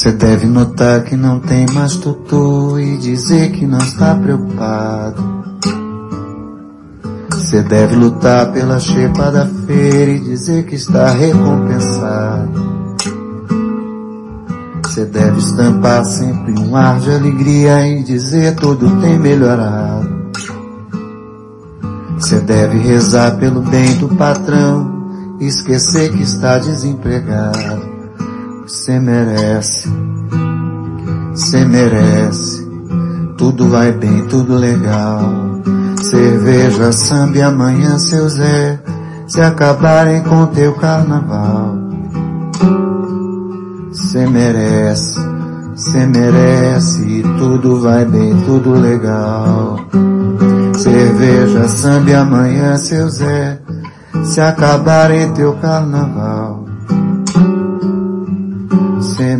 Você deve notar que não tem mais tutu e dizer que não está preocupado. Você deve lutar pela xepa da feira e dizer que está recompensado. Você deve estampar sempre um ar de alegria e dizer tudo tem melhorado. Você deve rezar pelo bem do patrão e esquecer que está desempregado. Você merece, tudo vai bem, tudo legal. Cerveja, samba e amanhã seu Zé, se acabarem com teu carnaval. Você merece, tudo vai bem, tudo legal. Cerveja, samba e amanhã seu Zé, se acabarem teu carnaval. Você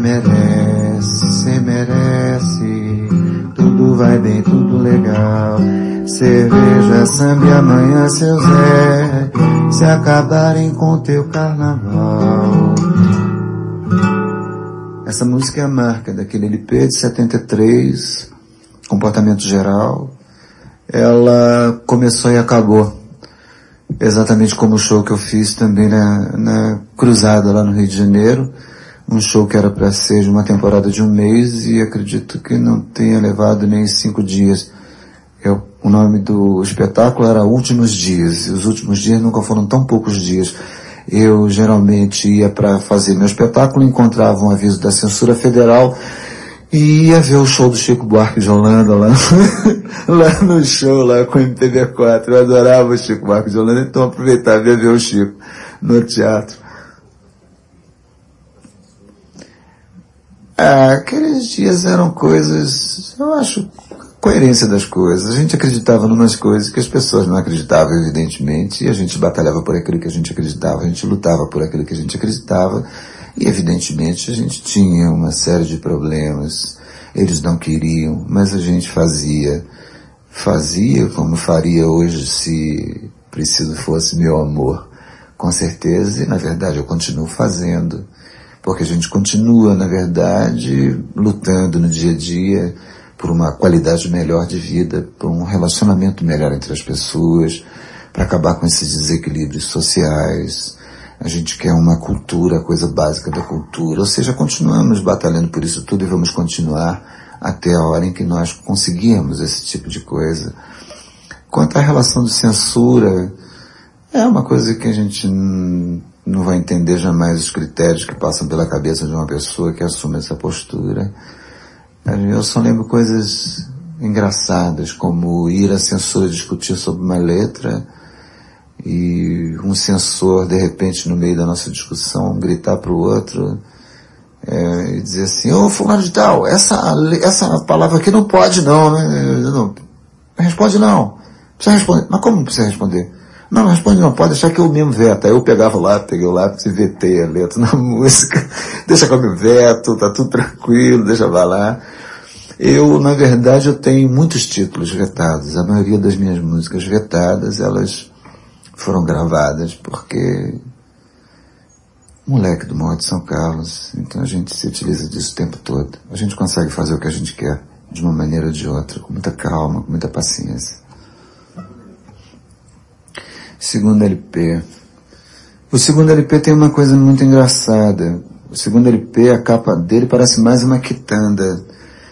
merece, tudo vai bem, tudo legal. Cerveja, samba e amanhã seu Zé, se acabarem com teu carnaval. Essa música é a marca daquele LP de 73, Comportamento Geral. Ela começou e acabou, exatamente como o show que eu fiz também na Cruzada lá no Rio de Janeiro. Um show que era para ser de uma temporada de 1 mês e acredito que não tenha levado nem 5 dias. O nome do espetáculo era Últimos Dias, e os últimos dias nunca foram tão poucos dias. Eu geralmente ia para fazer meu espetáculo, encontrava um aviso da censura federal e ia ver o show do Chico Buarque de Holanda lá no show, lá com o MPB4. Eu adorava o Chico Buarque de Holanda, então aproveitava e ia ver o Chico no teatro. Aqueles dias eram coisas, eu acho, coerência das coisas. A gente acreditava em umas coisas que as pessoas não acreditavam, evidentemente, e a gente batalhava por aquilo que a gente acreditava, a gente lutava por aquilo que a gente acreditava, e evidentemente a gente tinha uma série de problemas. Eles não queriam, mas a gente fazia como faria hoje se preciso fosse meu amor, com certeza, e na verdade eu continuo fazendo. Porque a gente continua, na verdade, lutando no dia a dia por uma qualidade melhor de vida, por um relacionamento melhor entre as pessoas, para acabar com esses desequilíbrios sociais. A gente quer uma cultura, a coisa básica da cultura. Ou seja, continuamos batalhando por isso tudo e vamos continuar até a hora em que nós conseguirmos esse tipo de coisa. Quanto à relação de censura, é uma coisa que a gente não vai entender jamais os critérios que passam pela cabeça de uma pessoa que assume essa postura. Eu só lembro coisas engraçadas, como ir à censura discutir sobre uma letra e um censor, de repente, no meio da nossa discussão, gritar para o outro e dizer assim: ô fulano de tal, essa palavra aqui não pode não, né? Não responde não. Precisa responder. Mas como não precisa responder? Não responde não, pode deixar que eu mesmo veto. Aí eu pegava lá, peguei o lápis e vetei a letra na música. Deixa que eu me veto, tá tudo tranquilo, deixa vai lá. Na verdade, eu tenho muitos títulos vetados. A maioria das minhas músicas vetadas, elas foram gravadas porque moleque do Morro de São Carlos, então a gente se utiliza disso o tempo todo. A gente consegue fazer o que a gente quer, de uma maneira ou de outra, com muita calma, com muita paciência. Segundo LP. O segundo LP tem uma coisa muito engraçada. O segundo LP, a capa dele parece mais uma quitanda.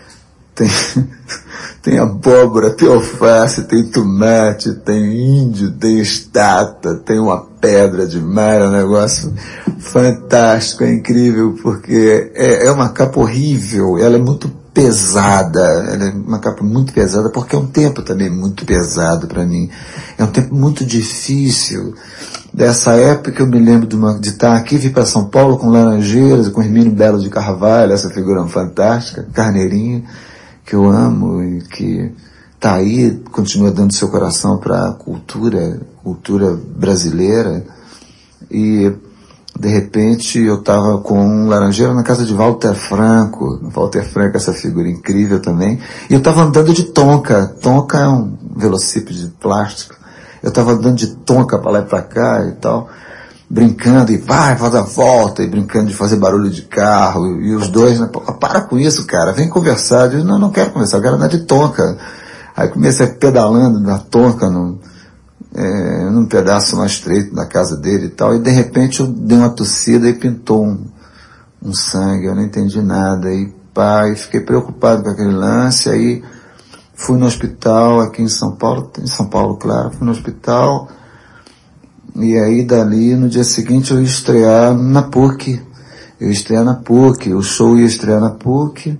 Tem abóbora, tem alface, tem tomate, tem índio, tem estátua, tem uma pedra de mar, é um negócio fantástico, é incrível, porque é uma capa horrível, ela é muito pesada, ela é uma capa muito pesada, porque é um tempo também muito pesado para mim. É um tempo muito difícil. Dessa época eu me lembro de estar aqui, vir para São Paulo com Laranjeiras, com Hermínio Belo de Carvalho, essa figura fantástica, Carneirinho, que eu amo e que está aí, continua dando seu coração para a cultura brasileira. E de repente eu estava com um Laranjeira na casa de Walter Franco. Walter Franco, essa figura incrível também. E eu estava andando de Tonka. Tonka é um velocípede de plástico. Eu estava andando de Tonka para lá e para cá e tal. brincando, e vai, faz a volta, e brincando de fazer barulho de carro, e os dois, né, para com isso, cara, vem conversar. Eu disse, não quero conversar, eu quero andar de tonka. Aí comecei pedalando na tonka, num pedaço mais estreito da casa dele e tal, e de repente eu dei uma tossida e pintou um sangue, eu não entendi nada, e fiquei preocupado com aquele lance, aí fui no hospital aqui em São Paulo, claro, fui no hospital, e aí dali, no dia seguinte, eu ia estrear na PUC, o show ia estrear na PUC,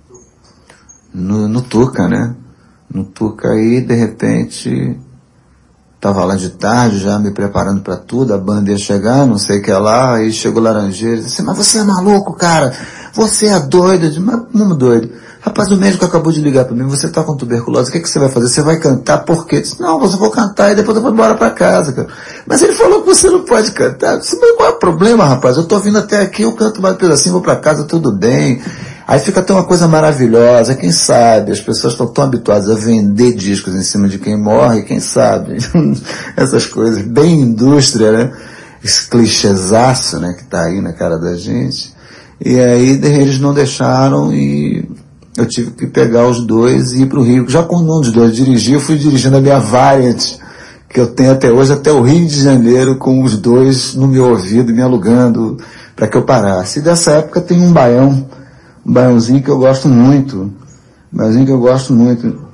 no Tuca, né? No Tuca, aí, de repente, tava lá de tarde, já me preparando pra tudo, a banda ia chegar, não sei o que lá, aí chegou o Laranjeira e disse, mas você é maluco, cara, você é doido. Eu disse, mas como doido? Rapaz, o médico acabou de ligar pra mim, você tá com tuberculose, o que você vai fazer? Você vai cantar por quê? Eu disse, não, você vou cantar e depois eu vou embora pra casa, cara. Mas ele falou que você não pode cantar. Eu disse, mas qual é o problema, rapaz? Eu tô vindo até aqui, eu canto mais um pedacinho, vou pra casa, tudo bem. Aí fica até uma coisa maravilhosa, quem sabe, as pessoas estão tão habituadas a vender discos em cima de quem morre, quem sabe, essas coisas, bem indústria, né? Esse clichêzaço, né, que tá aí na cara da gente. E aí eles não deixaram e eu tive que pegar os dois e ir pro Rio. Já quando um dos dois dirigiu, eu fui dirigindo a minha Variant, que eu tenho até hoje, até o Rio de Janeiro, com os dois no meu ouvido, me alugando para que eu parasse. E dessa época tem um baiãozinho que eu gosto muito,